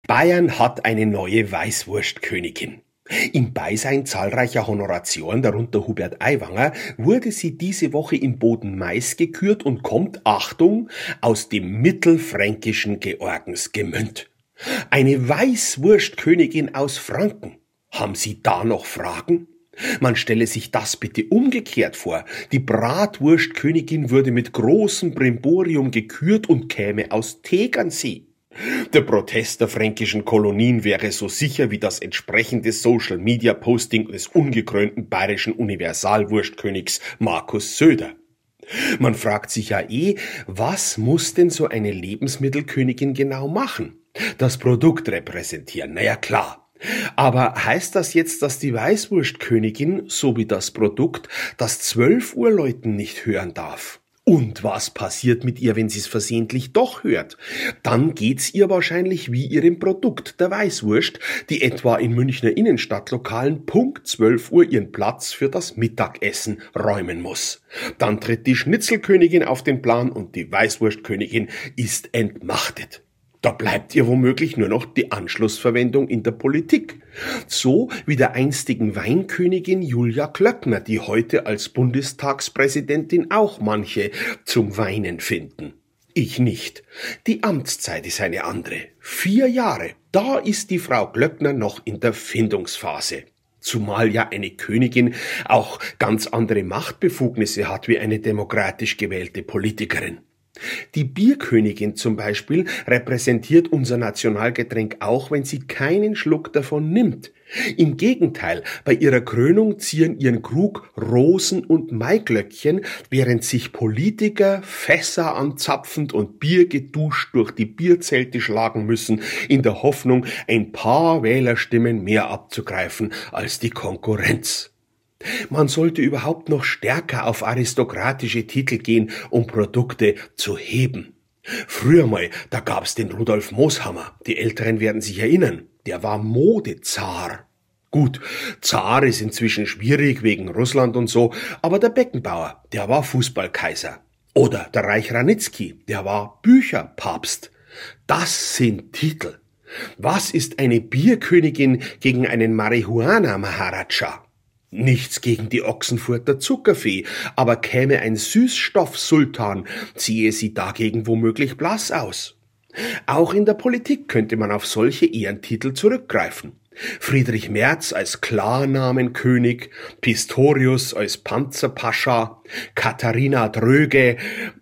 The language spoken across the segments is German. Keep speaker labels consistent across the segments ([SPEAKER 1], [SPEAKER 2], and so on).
[SPEAKER 1] Bayern hat eine neue Weißwurstkönigin. Im Beisein zahlreicher Honoratioren, darunter Hubert Aiwanger, wurde sie diese Woche in Boden-Mais gekürt und kommt, Achtung, aus dem mittelfränkischen Georgensgemünd. Eine Weißwurstkönigin aus Franken. Haben Sie da noch Fragen? Man stelle sich das bitte umgekehrt vor. Die Bratwurstkönigin würde mit großem Brimborium gekürt und käme aus Tegernsee. Der Protest der fränkischen Kolonien wäre so sicher wie das entsprechende Social-Media-Posting des ungekrönten bayerischen Universalwurstkönigs Markus Söder. Man fragt sich ja was muss denn so eine Lebensmittelkönigin genau machen? Das Produkt repräsentieren, na ja klar. Aber heißt das jetzt, dass die Weißwurstkönigin, so wie das Produkt, das 12 Uhr Läuten nicht hören darf? Und was passiert mit ihr, wenn sie es versehentlich doch hört? Dann geht's ihr wahrscheinlich wie ihrem Produkt, der Weißwurst, die etwa in Münchner Innenstadtlokalen Punkt 12 Uhr ihren Platz für das Mittagessen räumen muss. Dann tritt die Schnitzelkönigin auf den Plan und die Weißwurstkönigin ist entmachtet. Da bleibt ihr womöglich nur noch die Anschlussverwendung in der Politik. So wie der einstigen Weinkönigin Julia Klöckner, die heute als Bundestagspräsidentin auch manche zum Weinen finden. Ich nicht. Die Amtszeit ist eine andere. 4 Jahre, da ist die Frau Klöckner noch in der Findungsphase. Zumal ja eine Königin auch ganz andere Machtbefugnisse hat wie eine demokratisch gewählte Politikerin. Die Bierkönigin zum Beispiel repräsentiert unser Nationalgetränk auch, wenn sie keinen Schluck davon nimmt. Im Gegenteil, bei ihrer Krönung zieren ihren Krug Rosen und Maiglöckchen, während sich Politiker Fässer anzapfend und Bier geduscht durch die Bierzelte schlagen müssen, in der Hoffnung, ein paar Wählerstimmen mehr abzugreifen als die Konkurrenz. Man sollte überhaupt noch stärker auf aristokratische Titel gehen, um Produkte zu heben. Früher mal, da gab's den Rudolf Moshammer. Die Älteren werden sich erinnern. Der war Modezar. Gut, Zar ist inzwischen schwierig wegen Russland und so, aber der Beckenbauer, der war Fußballkaiser. Oder der Reich Ranitzky, der war Bücherpapst. Das sind Titel. Was ist eine Bierkönigin gegen einen Marihuana-Maharaja? Nichts gegen die Ochsenfurter Zuckerfee, aber käme ein Süßstoff-Sultan, ziehe sie dagegen womöglich blass aus. Auch in der Politik könnte man auf solche Ehrentitel zurückgreifen. Friedrich Merz als Klarnamenkönig, Pistorius als Panzerpascha, Katharina Dröge,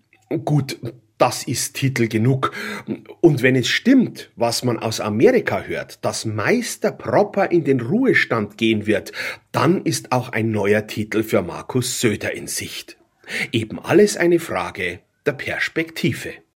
[SPEAKER 1] gut, das ist Titel genug. Und wenn es stimmt, was man aus Amerika hört, dass Meister Propper in den Ruhestand gehen wird, dann ist auch ein neuer Titel für Markus Söder in Sicht. Eben alles eine Frage der Perspektive.